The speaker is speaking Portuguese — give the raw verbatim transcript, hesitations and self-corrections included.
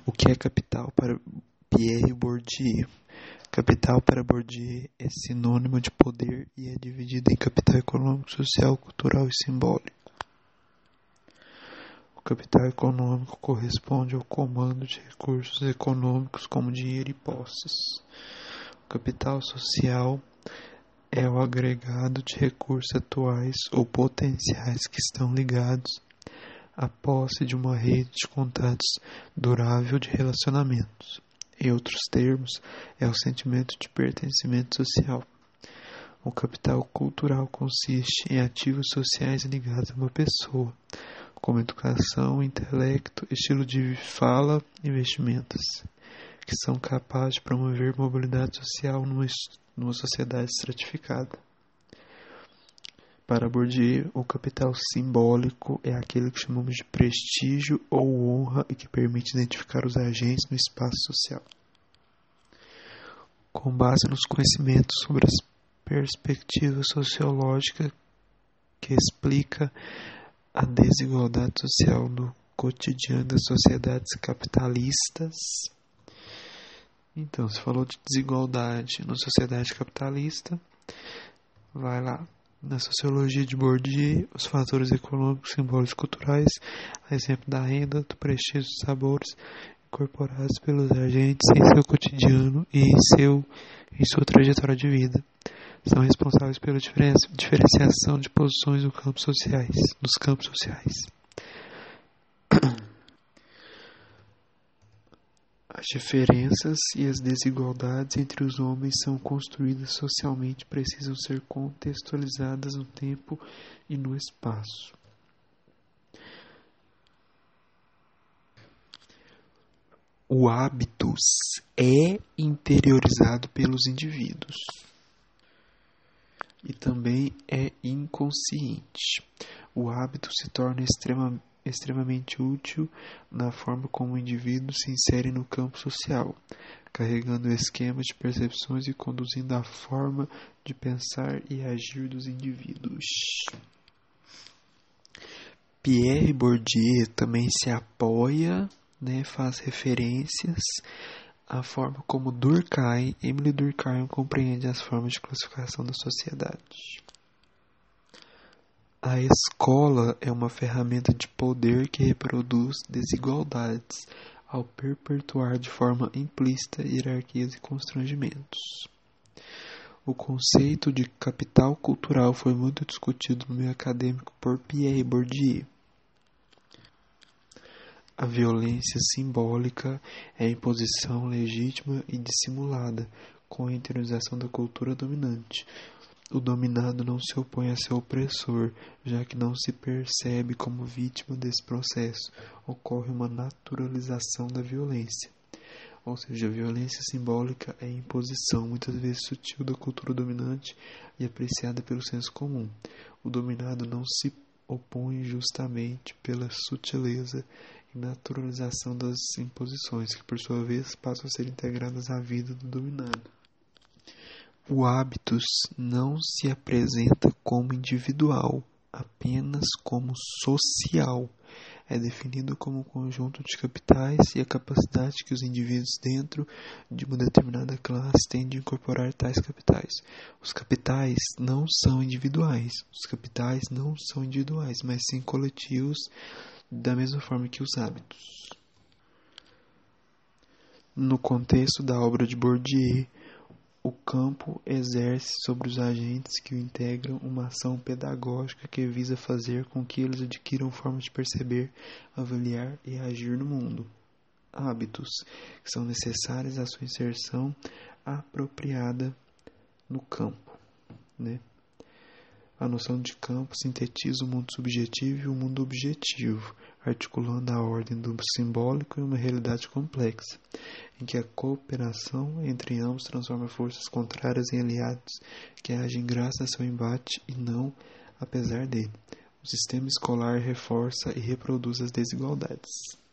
O que é capital para Pierre Bourdieu? Capital para Bourdieu é sinônimo de poder e é dividido em capital econômico, social, cultural e simbólico. O capital econômico corresponde ao comando de recursos econômicos como dinheiro e posses. O capital social é o agregado de recursos atuais ou potenciais que estão ligados à posse de uma rede de contatos durável de relacionamentos. Em outros termos, é o sentimento de pertencimento social. O capital cultural consiste em ativos sociais ligados a uma pessoa, como educação, intelecto, estilo de fala e vestimentas, que são capazes de promover mobilidade social numa, numa sociedade estratificada. Para Bourdieu, o capital simbólico é aquele que chamamos de prestígio ou honra e que permite identificar os agentes no espaço social. Com base nos conhecimentos sobre as perspectivas sociológicas que explica a desigualdade social no cotidiano das sociedades capitalistas. Então, se falou de desigualdade na sociedade capitalista, vai lá. Na sociologia de Bourdieu, os fatores econômicos, simbólicos e culturais, a exemplo da renda, do prestígio dos sabores, incorporados pelos agentes em seu cotidiano e em, seu, em sua trajetória de vida, são responsáveis pela diferenciação de posições no campo sociais, nos campos sociais. As diferenças e as desigualdades entre os homens são construídas socialmente e precisam ser contextualizadas no tempo e no espaço. O hábitus é interiorizado pelos indivíduos e também é inconsciente. O hábito se torna extremamente extremamente útil na forma como o indivíduo se insere no campo social, carregando esquemas de percepções e conduzindo a forma de pensar e agir dos indivíduos. Pierre Bourdieu também se apoia, né, faz referências à forma como Durkheim, Emile Durkheim compreende as formas de classificação da sociedade. A escola é uma ferramenta de poder que reproduz desigualdades ao perpetuar de forma implícita hierarquias e constrangimentos. O conceito de capital cultural foi muito discutido no meio acadêmico por Pierre Bourdieu. A violência simbólica é a imposição legítima e dissimulada com a interiorização da cultura dominante. O dominado não se opõe a seu opressor, já que não se percebe como vítima desse processo. Ocorre uma naturalização da violência. Ou seja, a violência simbólica é a imposição, muitas vezes sutil, da cultura dominante e apreciada pelo senso comum. O dominado não se opõe justamente pela sutileza e naturalização das imposições, que por sua vez passam a ser integradas à vida do dominado. O hábitus não se apresenta como individual, apenas como social. É definido como um conjunto de capitais e a capacidade que os indivíduos dentro de uma determinada classe têm de incorporar tais capitais. Os capitais não são individuais. Os capitais não são individuais, mas sim coletivos, da mesma forma que os hábitos. No contexto da obra de Bourdieu, o campo exerce sobre os agentes que o integram uma ação pedagógica que visa fazer com que eles adquiram forma de perceber, avaliar e agir no mundo. Hábitos que são necessários à sua inserção apropriada no campo, né? A noção de campo sintetiza o mundo subjetivo e o mundo objetivo, articulando a ordem do simbólico em uma realidade complexa, em que a cooperação entre ambos transforma forças contrárias em aliados que agem graças a seu embate e não apesar dele. O sistema escolar reforça e reproduz as desigualdades.